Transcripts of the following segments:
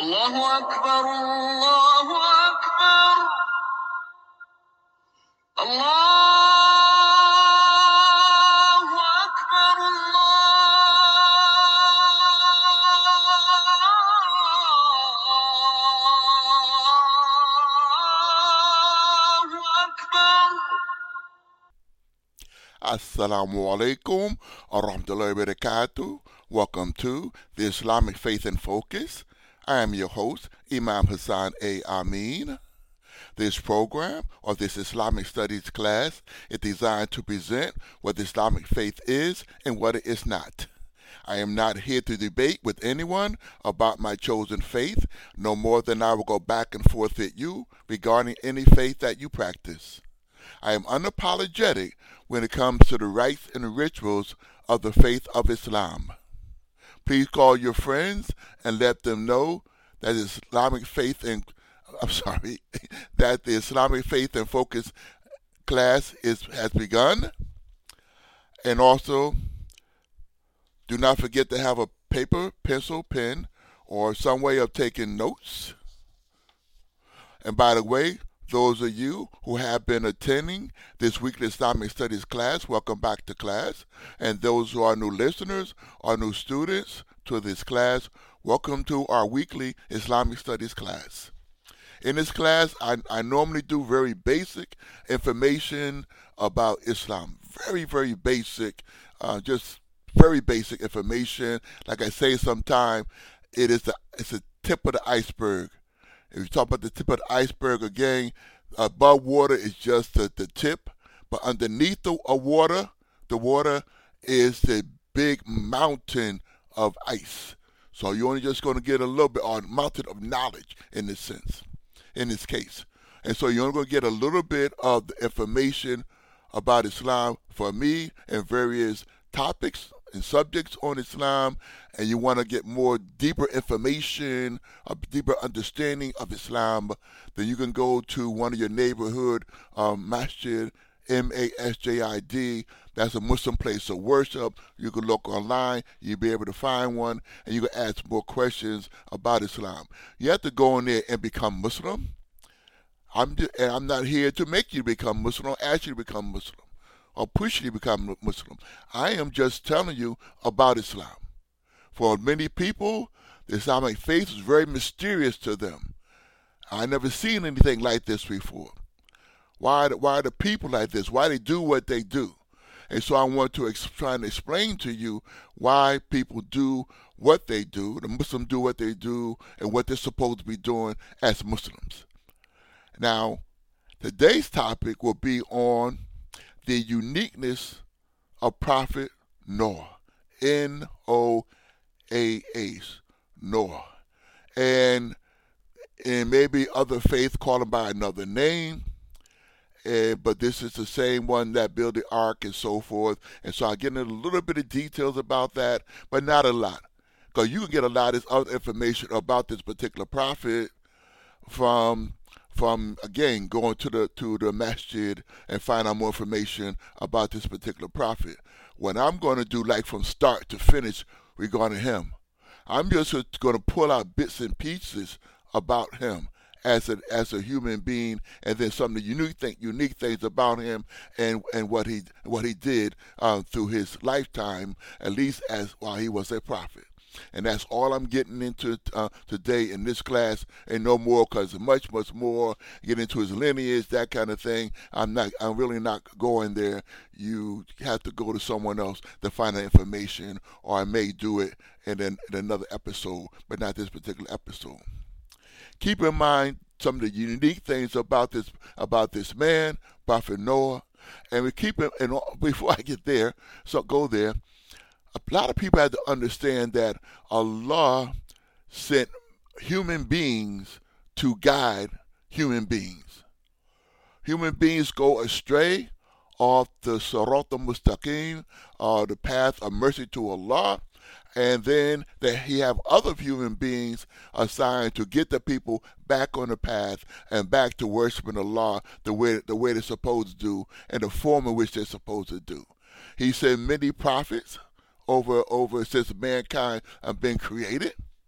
الله أكبر الله أكبر الله أكبر الله أكبر. Assalamu alaikum wa rahmatullahi wa barakatuh. Welcome to the Islamic Faith in Focus. I am your host, Imam Hassan A. Amin. This program, or this Islamic Studies class, is designed to present what Islamic faith is and what it is not. I am not here to debate with anyone about my chosen faith, no more than I will go back and forth with you regarding any faith that you practice. I am unapologetic when it comes to the rites and rituals of the faith of Islam. Please call your friends and let them know that that the Islamic Faith and Focus class has begun. And also, do not forget to have a paper, pencil, pen, or some way of taking notes. And by the way, those of you who have been attending this weekly Islamic Studies class, welcome back to class. And those who are new listeners or new students to this class, welcome to our weekly Islamic Studies class. In this class, I normally do very basic information about Islam. Very, very basic, just very basic information. Like I say sometimes, it's the tip of the iceberg. If you talk about the tip of the iceberg again, above water is just the tip, but underneath the water is the big mountain of ice. So you're only just going to get a little bit, or a mountain of knowledge in this sense, in this case. And so you're only going to get a little bit of the information about Islam for me and various topics and subjects on Islam, and you want to get more deeper information, a deeper understanding of Islam, then you can go to one of your neighborhood masjid, MASJID. That's a Muslim place of worship. You can look online, you'll be able to find one, and you can ask more questions about Islam. You have to go in there and become Muslim. I'm not here to make you become Muslim or ask you to become Muslim or push you to become Muslim. I am just telling you about Islam. For many people, the Islamic faith is very mysterious to them. I never seen anything like this before. Why are the people like this? Why they do what they do? And so I want to try and explain to you why people do what they do, the Muslims do what they do, and what they're supposed to be doing as Muslims. Now, today's topic will be on the uniqueness of Prophet Noah, N-O-A-H, Noah. And maybe other faiths call him by another name, but this is the same one that built the ark and so forth. And so I get into a little bit of details about that, but not a lot. Because you can get a lot of this other information about this particular prophet from again going to the masjid and find out more information about this particular prophet. What I'm going to do, like from start to finish regarding him, I'm just going to pull out bits and pieces about him as a human being, and then some of the unique things about him and what he did through his lifetime, at least as while he was a prophet. And that's all I'm getting into today in this class, and no more, because much more. Get into his lineage, that kind of thing. I'm really not going there. You have to go to someone else to find that information, or I may do it in another episode, but not this particular episode. Keep in mind some of the unique things about this man, Prophet Noah, and we keep it. And before I get there, go there. A lot of people have to understand that Allah sent human beings to guide human beings. Human beings go astray off the Sirat al-Mustaqim, the path of mercy to Allah, and then He have other human beings assigned to get the people back on the path and back to worshiping Allah the way they're supposed to do and the form in which they're supposed to do. He sent many prophets over since mankind have been created.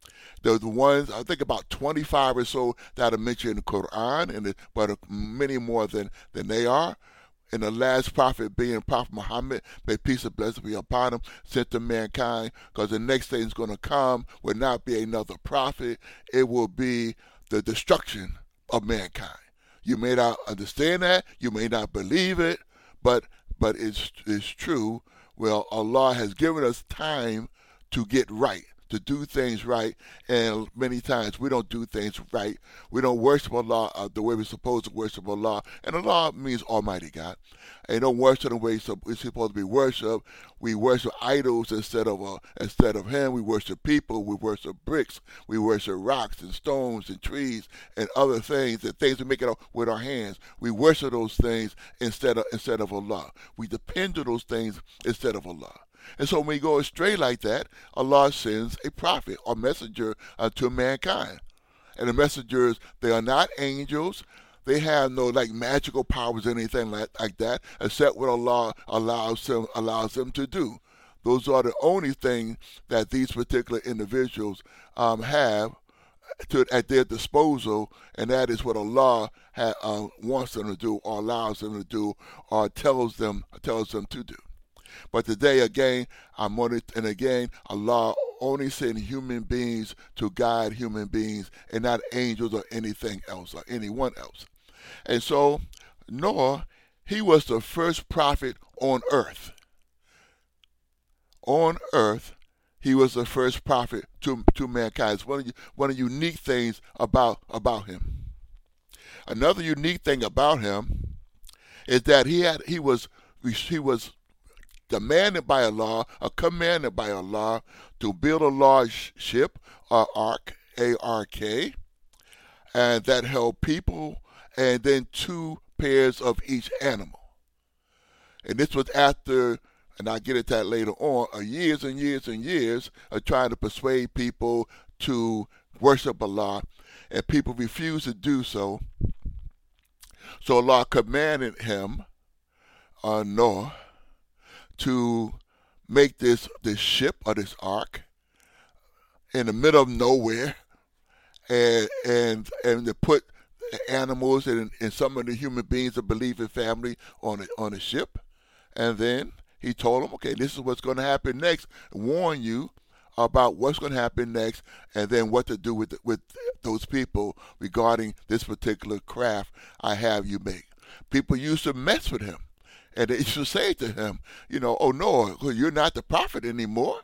the ones, I think about 25 or so that are mentioned in the Quran, but many more than they are. And the last prophet being Prophet Muhammad, may peace and blessings be upon him, sent to mankind, because the next thing is going to come will not be another prophet. It will be the destruction of mankind. You may not understand that, you may not believe it, but it's true. Well, Allah has given us time to get right, to do things right, and many times we don't do things right. We don't worship Allah the way we're supposed to worship Allah, and Allah means Almighty God. And don't worship the way we're supposed to be worshipped. We worship idols instead of Him. We worship people. We worship bricks. We worship rocks and stones and trees and other things, and things we make it with our hands. We worship those things instead of Allah. We depend on those things instead of Allah. And so when we go astray like that, Allah sends a prophet or messenger to mankind. And the messengers, they are not angels. They have no magical powers or anything like that, except what Allah allows them to do. Those are the only things that these particular individuals have at their disposal, and that is what Allah wants them to do, or allows them to do, or tells them to do. But today, again, Allah only sent human beings to guide human beings, and not angels or anything else or anyone else. And so Noah, he was the first prophet on earth. On earth, he was the first prophet to mankind. It's one of the unique things about him. Another unique thing about him is that he was commanded by Allah to build a large ship, ark, A-R-K, and that held people, and then 2 pairs of each animal. And this was after, and I'll get into that later on, years and years and years of trying to persuade people to worship Allah, and people refused to do so. So Allah commanded him, Noah, to make this ship or this ark in the middle of nowhere, and to put animals and some of the human beings, the believing family, on a ship. And then he told them, okay, this is what's going to happen next. Warn you about what's going to happen next, and then what to do with those people regarding this particular craft I have you make. People used to mess with him, and they used to say to him, oh Noah, you're not the prophet anymore.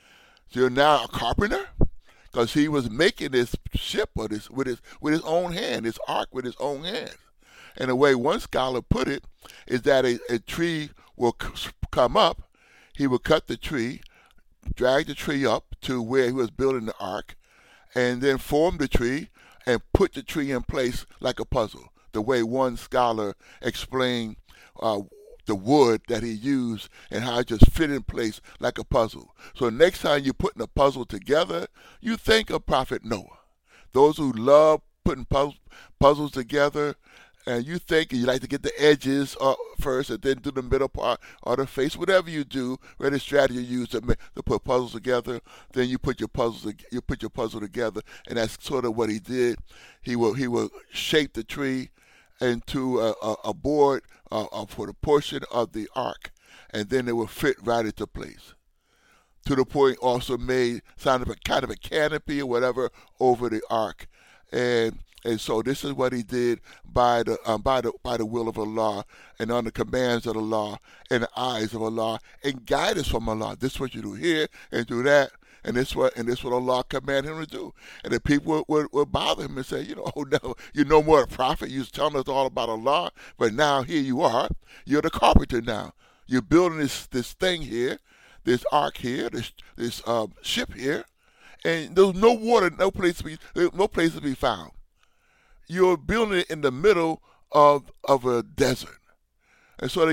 So you're now a carpenter, because he was making this ship or this with his own hand, this ark with his own hands. And the way one scholar put it is that a tree will come up. He would cut the tree, drag the tree up to where he was building the ark, and then form the tree and put the tree in place like a puzzle. The way one scholar explained the wood that he used and how it just fit in place like a puzzle. So next time you're putting a puzzle together, you think of Prophet Noah. Those who love putting puzzles together, and you like to get the edges first and then do the middle part or the face, whatever you do, whatever strategy you use to put puzzles together, then you put your puzzle together, and that's sort of what he did. He will shape the tree into a board for the portion of the ark, and then it will fit right into place. To the point, also made kind of a canopy or whatever over the ark, and so this is what he did by the will of Allah, and on the commands of Allah and the eyes of Allah and guidance from Allah. This is what you do here and do that. And this what Allah commanded him to do. And the people would bother him and say, oh no, you're no more a prophet. You're telling us all about Allah, but now here you are. You're the carpenter now. You're building this thing here, this ark here, this ship here, and there's no water, no place to be found. You're building it in the middle of a desert. And so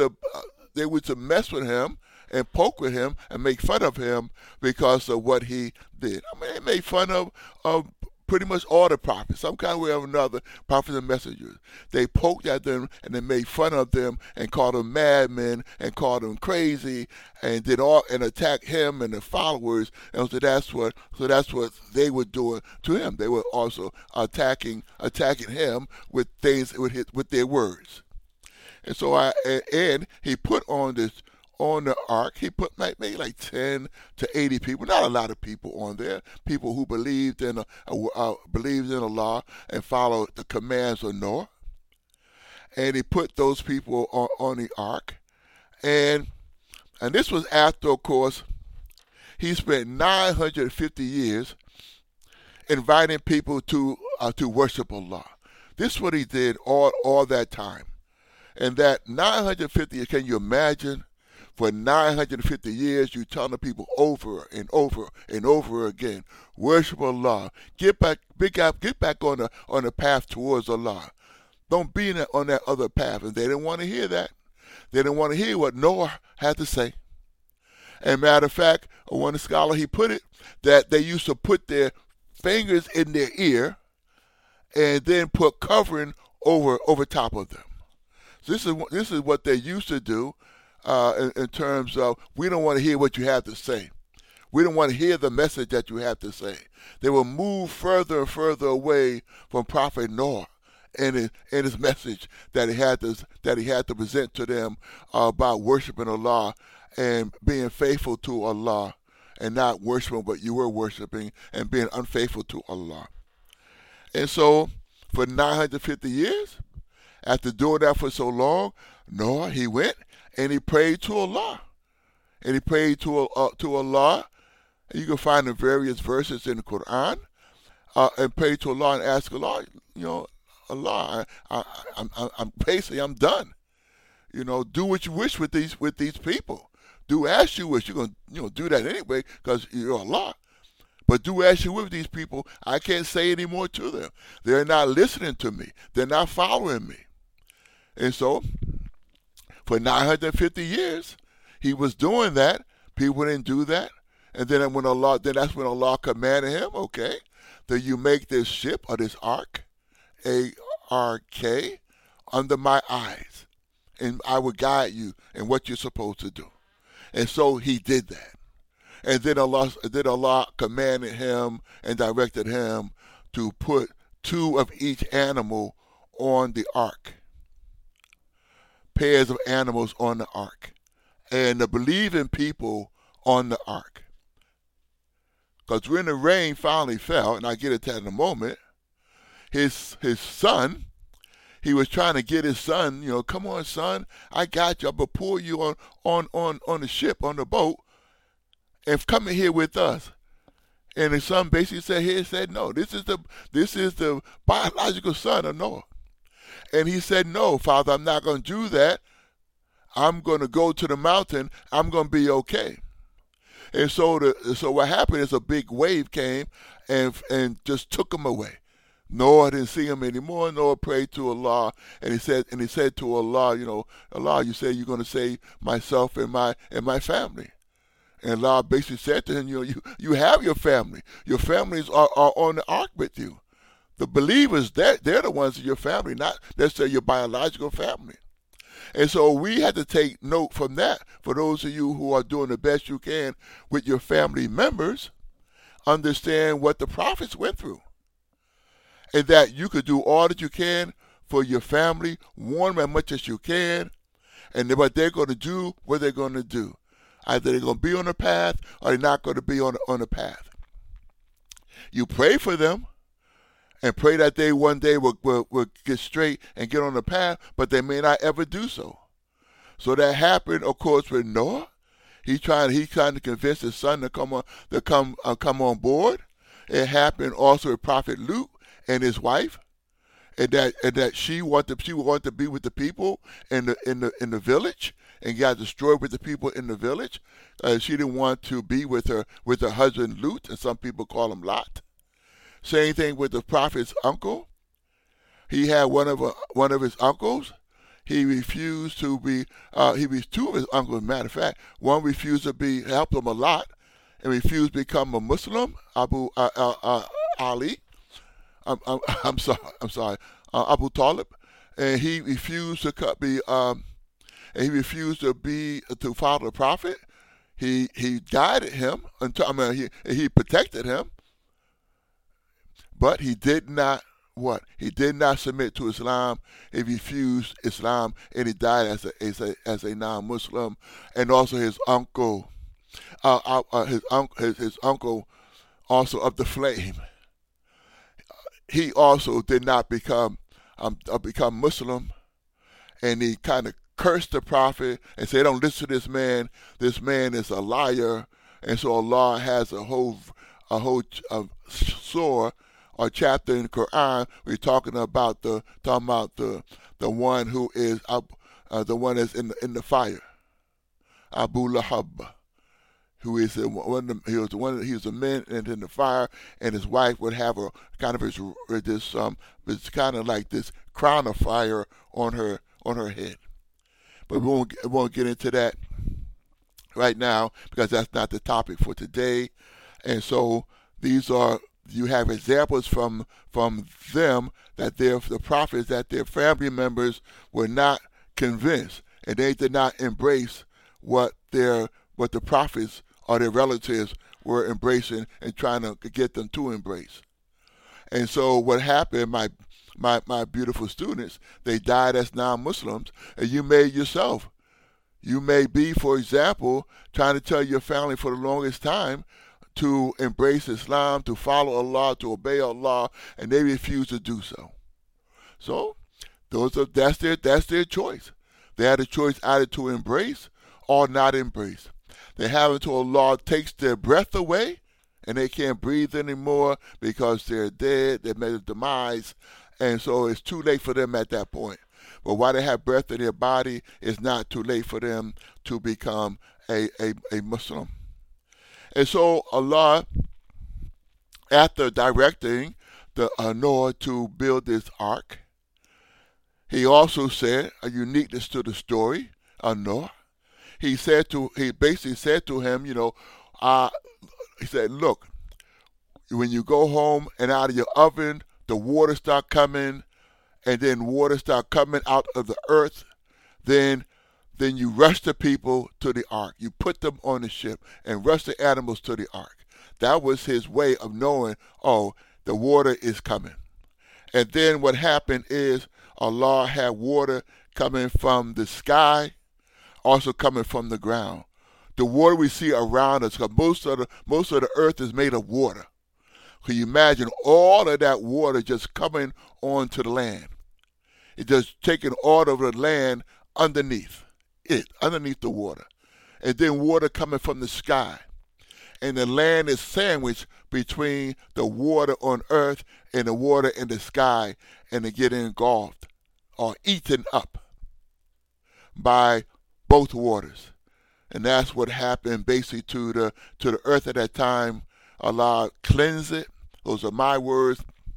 they would to mess with him and poke with him and make fun of him because of what he did. I mean, they made fun of pretty much all the prophets, some kind of way or another, prophets and messengers. They poked at them and they made fun of them and called them madmen and called them crazy and attacked him and the followers. And so that's what they were doing to him. They were also attacking him with things with their words. And so and he put on the ark, he put maybe like 10 to 80 people, not a lot of people on there, people who believed in Allah and followed the commands of Noah. And he put those people on the ark. And this was after, of course, he spent 950 years inviting people to worship Allah. This is what he did all that time. And that 950, can you imagine? For 950 years, you telling people over and over and over again, worship Allah. Get back on the path towards Allah. Don't be on that other path. And they didn't want to hear that. They didn't want to hear what Noah had to say. And matter of fact, one scholar, he put it that they used to put their fingers in their ear and then put covering over top of them. So this is what they used to do. In terms of, we don't want to hear what you have to say. We don't want to hear the message that you have to say. They will move further and further away from Prophet Noah and his message that he had to present to them about worshiping Allah and being faithful to Allah and not worshiping what you were worshiping and being unfaithful to Allah. And so for 950 years, after doing that for so long, Noah, he went and he prayed to Allah. And he prayed to Allah. And you can find the various verses in the Quran. And pray to Allah and ask Allah, Allah, I'm basically, I'm done. Do what you wish with these people. Do as you wish. You're gonna do that anyway because you're Allah. But do as you wish with these people. I can't say any more to them. They're not listening to me. They're not following me. And so, for 950 years, he was doing that. People didn't do that. And then that's when Allah commanded him, okay, that you make this ship or this ark, A-R-K, under my eyes. And I will guide you in what you're supposed to do. And so he did that. And then Allah commanded him and directed him to put 2 of each animal on the ark. Pairs of animals on the ark, and the believing people on the ark. Because when the rain finally fell, and I get to that in a moment, his son, he was trying to get his son, come on, son, I got you. I'm gonna pull you on the ship, on the boat, and come in here with us. And his son basically said, no, this is the biological son of Noah. And he said, no, Father, I'm not going to do that. I'm going to go to the mountain. I'm going to be okay. And so what happened is a big wave came and just took him away. Noah didn't see him anymore. Noah prayed to Allah, and he said to Allah, Allah, you said you're going to save myself and my family. And Allah basically said to him, you have your family. Your families are on the ark with you. The believers, they're the ones in your family, not necessarily your biological family. And so we had to take note from that. For those of you who are doing the best you can with your family members, understand what the prophets went through. And that you could do all that you can for your family, warn them as much as you can, and what they're going to do, what they're going to do. Either they're going to be on the path or they're not going to be on the path. You pray for them, and pray that they one day will get straight and get on the path, but they may not ever do so. So that happened, of course, with Noah. He trying to convince his son to come on board. It happened also with Prophet Lut and his wife, and that she wanted to be with the people in the village, and got destroyed with the people in the village. She didn't want to be with her husband Lut, and some people call him Lot. Same thing with the prophet's uncle. He had one of his uncles. He refused to be. He was 2 of his uncles. Matter of fact, one refused to help him a lot, and refused to become a Muslim, Abu Ali, I'm sorry, Abu Talib, and he refused to and he refused to follow the prophet. He guided him until he protected him, but he did not what? He did not submit to Islam. He refused Islam, and he died as a non-Muslim. And also his uncle, his uncle, also of the flame. He also did not become Muslim, and he kind of cursed the prophet and said, "Don't listen to this man. This man is a liar." And so Allah has a whole surah or chapter in the Quran. We're talking about the one who is the one that's in the fire, Abu Lahab, who is he was a man and in the fire, and his wife would have a kind of this kind of like this crown of fire on her head. But we won't get into that right now because that's not the topic for today. And so you have examples from them that the prophets, that their family members were not convinced, and they did not embrace what the prophets or their relatives were embracing and trying to get them to embrace. And so what happened, my beautiful students, they died as non-Muslims, and you may yourself. You may be, for example, trying to tell your family for the longest time to embrace Islam, to follow Allah, to obey Allah, and they refuse to do so. So that's their choice. They had a choice either to embrace or not embrace. They have until Allah takes their breath away, and they can't breathe anymore because they're dead, they've made a demise, and so it's too late for them at that point. But while they have breath in their body, it's not too late for them to become a Muslim. And so Allah, after directing the Noah to build this ark, he also said a uniqueness to the story of Noah. He basically said to him, he said, look, when you go home and out of your oven, the water start coming, and then water start coming out of the earth, then you rush the people to the ark. You put them on the ship and rush the animals to the ark. That was his way of knowing, the water is coming. And then what happened is Allah had water coming from the sky, also coming from the ground. The water we see around us, because most of the earth is made of water. Can you imagine all of that water just coming onto the land? It's just taking all of the land underneath the water. And then water coming from the sky. And the land is sandwiched between the water on earth and the water in the sky, and they get engulfed or eaten up by both waters. And that's what happened basically to the earth at that time. Allah cleansed it. Those are my words.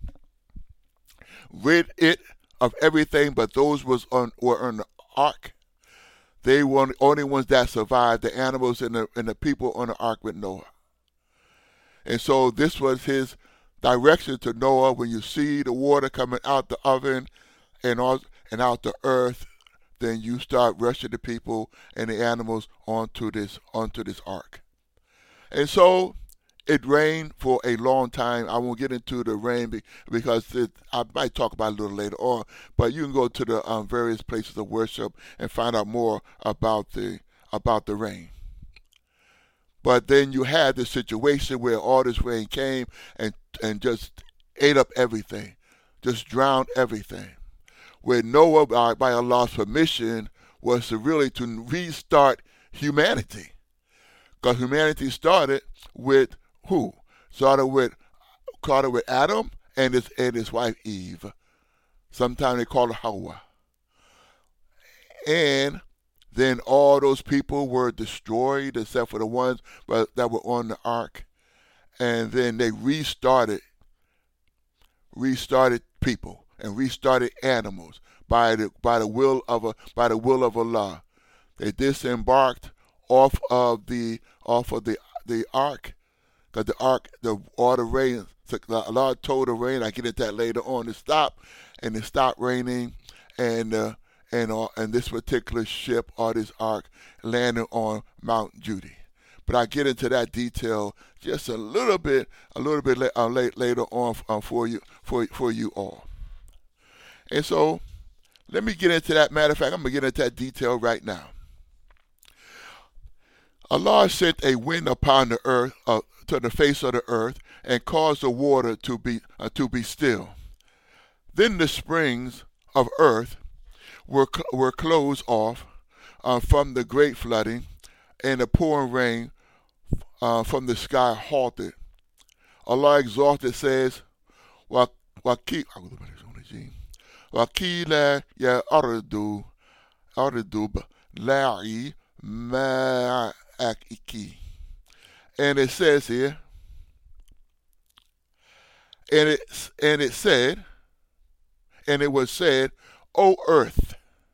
Rid it of everything but those were on the ark. They were the only ones that survived, the animals and the people on the ark with Noah. And so this was his direction to Noah. When you see the water coming out the oven and out the earth, then you start rushing the people and the animals onto this ark. And so it rained for a long time. I won't get into the rain because I might talk about it a little later on. But you can go to the various places of worship and find out more about the rain. But then you had this situation where all this rain came and just ate up everything, just drowned everything. Where Noah, by Allah's permission, was to restart humanity. Because humanity started with who? Started with Adam and his wife Eve. Sometimes they call her Hawa. And then all those people were destroyed except for the ones that were on the ark. And then they restarted people and restarted animals by the will of Allah. They disembarked off of the ark, because the ark, all the rain So Allah told the rain, I get into that later on, to stop, and it stopped raining, and this particular ship or this ark landed on Mount Judy. But I get into that detail just a little bit later on for you all. And so let me get into that. Matter of fact, I'm gonna get into that detail right now. Allah sent a wind upon the earth, to the face of the earth, and caused the water to be still. Then the springs of earth were closed off from the great flooding, and the pouring rain from the sky halted. Allah exalted says, "Wakila ya ardu la'i ma'aki." And it says here, and it was said, "O earth,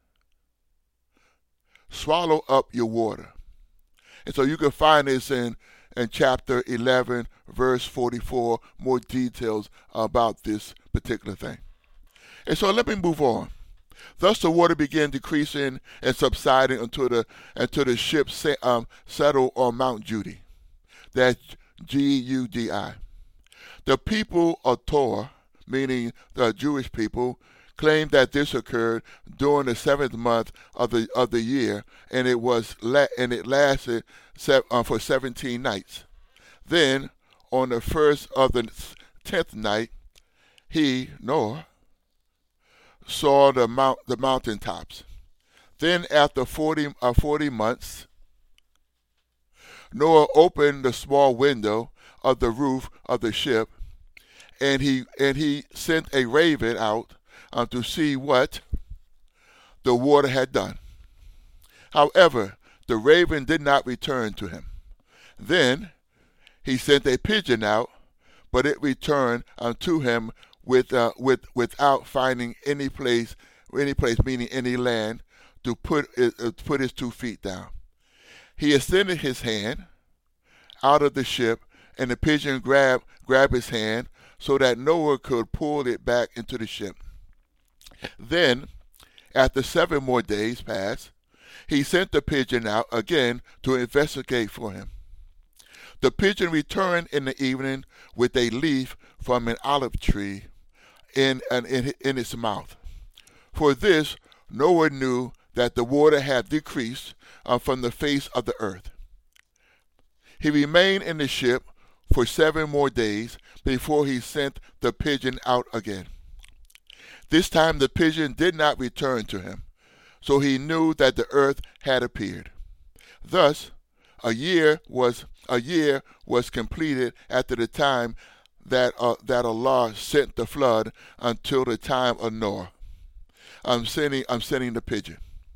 swallow up your water." And so you can find this in chapter 11, verse 44, more details about this particular thing. And so let me move on. Thus the water began decreasing and subsiding until the ship settled on Mount Judy. That's Gudi. The people of Torah, meaning the Jewish people, claimed that this occurred during the 7th month of the year, and it lasted for 17 nights. Then, on the first of the 10th night, Noah, saw the mountaintops. Then, after 40 months, Noah opened the small window of the roof of the ship, and he sent a raven out to see what the water had done. However, the raven did not return to him. Then he sent a pigeon out, but it returned unto him without finding any place, meaning any land, to put his 2 feet down. He extended his hand out of the ship, and the pigeon grabbed his hand so that Noah could pull it back into the ship. Then, after 7 more days passed, he sent the pigeon out again to investigate for him. The pigeon returned in the evening with a leaf from an olive tree in its mouth. For this, Noah knew that the water had decreased from the face of the earth. He remained in the ship for 7 more days before he sent the pigeon out again. This time the pigeon did not return to him, so he knew that the earth had appeared. Thus, a year was completed after the time that Allah sent the flood until the time of Noah. I'm sending the pigeon.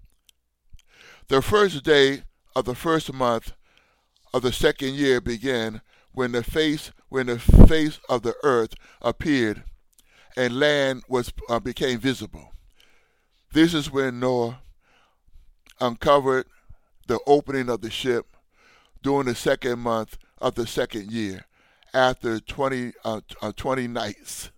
The first day of the first month of the second year began when the face of the earth appeared and land became visible. This is when Noah uncovered the opening of the ship during the second month of the second year, after 20 nights,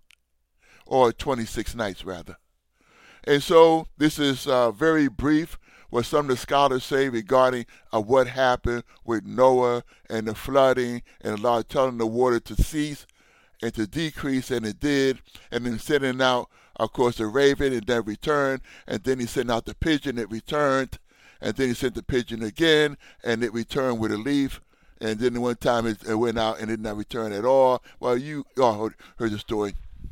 or 26 nights rather. And so this is very brief what some of the scholars say regarding what happened with Noah and the flooding, and Allah telling the water to cease and to decrease, and it did, and then sending out, of course, the raven, and then returned, and then he sent out the pigeon, it returned, and then he sent the pigeon again, and it returned with a leaf, and then one time it went out and it did not return at all. Well, you all heard the story.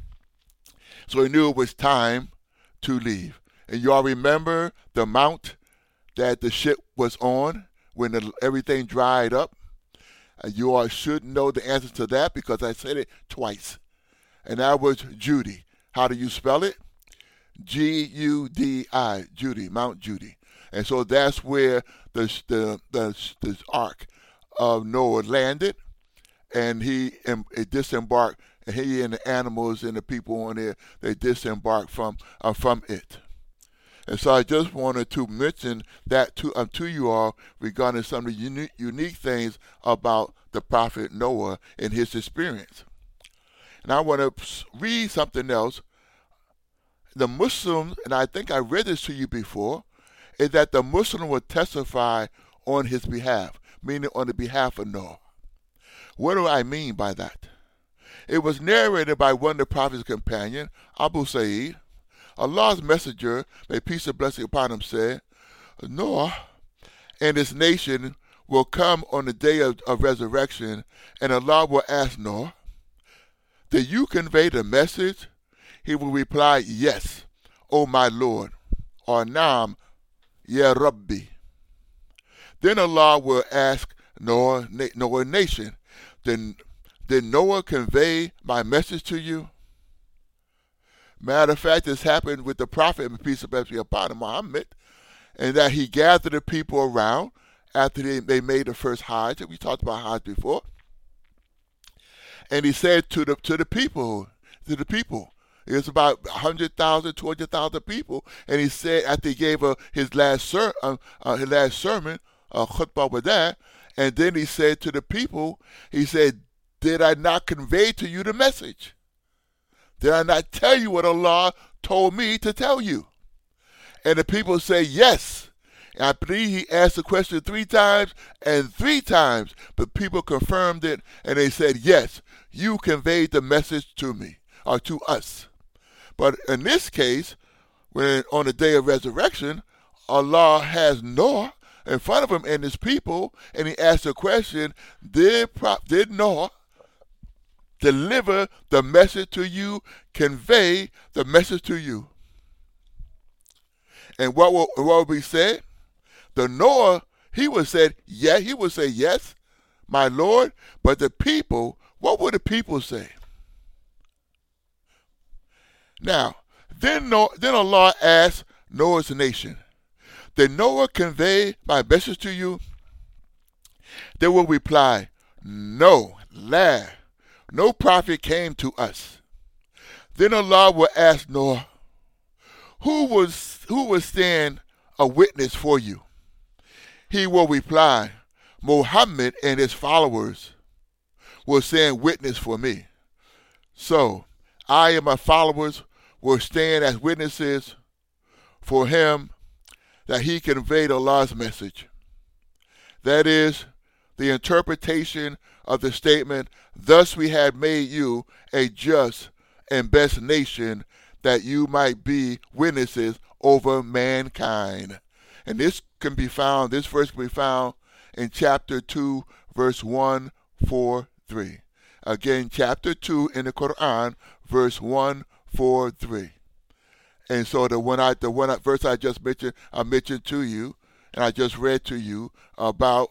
So he knew it was time to leave. And you all remember the mount that the ship was on when everything dried up? And you all should know the answer to that because I said it twice. And that was Judy. How do you spell it? Gudi, Judy, Mount Judy. And so that's where the ark of Noah landed, and it disembarked, and he and the animals and the people on there, they disembarked from it. And so I just wanted to mention that to you all regarding some of the unique things about the prophet Noah and his experience. And I want to read something else. The Muslims, and I think I read this to you before, is that the Muslim will testify on his behalf, meaning on the behalf of Noah. What do I mean by that? It was narrated by one of the Prophet's companions, Abu Sa'id. Allah's messenger, may peace and blessing upon him, said, Noah and his nation will come on the day of resurrection, and Allah will ask Noah, did you convey the message? He will reply, yes, O my Lord, or Naam, Ya Rabbi. Then Allah will ask Noah's nation, did Noah convey my message to you? Matter of fact, this happened with the Prophet, and peace and blessing upon him, Muhammad, and that he gathered the people around after they made the first Hajj. We talked about Hajj before. And he said to the people, it was about 100,000, 200,000 people, and he said after he gave his last sermon, khutbah with that, and then he said to the people, he said, did I not convey to you the message? Did I not tell you what Allah told me to tell you? And the people say yes. And I believe he asked the question 3 times, and 3 times the people confirmed it, and they said, yes, you conveyed the message to me, or to us. But in this case, when on the day of resurrection, Allah has Noah in front of him and his people, and he asked the question, did Noah deliver the message to you, convey the message to you? And what will be said? The Noah, he would say yes, my Lord. But the people, what would the people say? Now, then Allah asked Noah's nation, did Noah convey my message to you? They will reply, no, no prophet came to us. Then Allah will ask Noah, who will stand a witness for you? He will reply, Muhammad and his followers will stand witness for me. So I and my followers will stand as witnesses for him that he conveyed Allah's message. That is the interpretation of the statement, thus we have made you a just and best nation, that you might be witnesses over mankind. And this verse can be found in chapter 2, verse 143. Again, chapter 2 in the Quran, verse 143. And so the verse I just mentioned, I mentioned to you, and I just read to you about,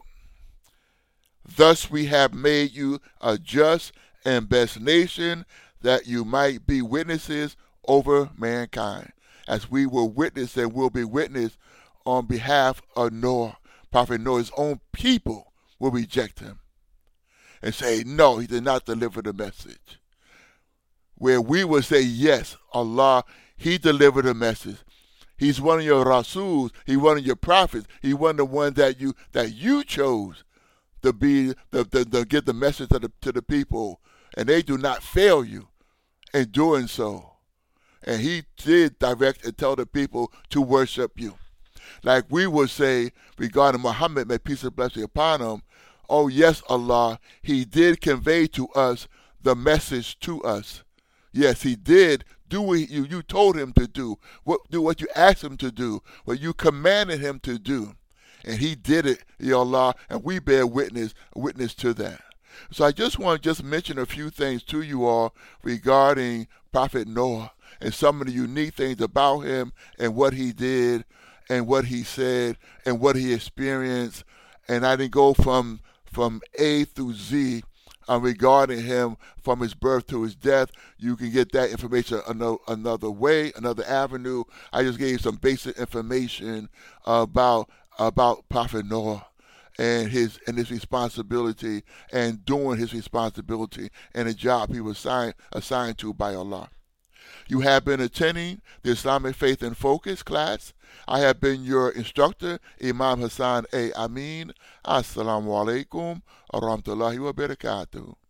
thus we have made you a just and best nation, that you might be witnesses over mankind. As we will witness and will be witness on behalf of Noah, Prophet Noah's own people will reject him and say, no, he did not deliver the message. Where we will say, yes, Allah, he delivered the message. He's one of your Rasuls, he's one of your prophets, he's one of the ones that you chose to get the message to the people, and they do not fail you in doing so. And he did direct and tell the people to worship you. Like we would say regarding Muhammad, may peace and blessing upon him, oh yes, Allah, he did convey to us the message to us. Yes, he did do what you told him to do what you asked him to do, what you commanded him to do. And he did it, Ya Allah, and we bear witness to that. So I just want to mention a few things to you all regarding Prophet Noah and some of the unique things about him and what he did and what he said and what he experienced. And I didn't go from A through Z regarding him from his birth to his death. You can get that information another way, another avenue. I just gave you some basic information about Prophet Noah and his responsibility and doing his responsibility and the job he was assigned to by Allah. You have been attending the Islamic Faith in Focus class. I have been your instructor, Imam Hassan A. Amin. Assalamu alaikum wa rahmatullahi wa barakatuh.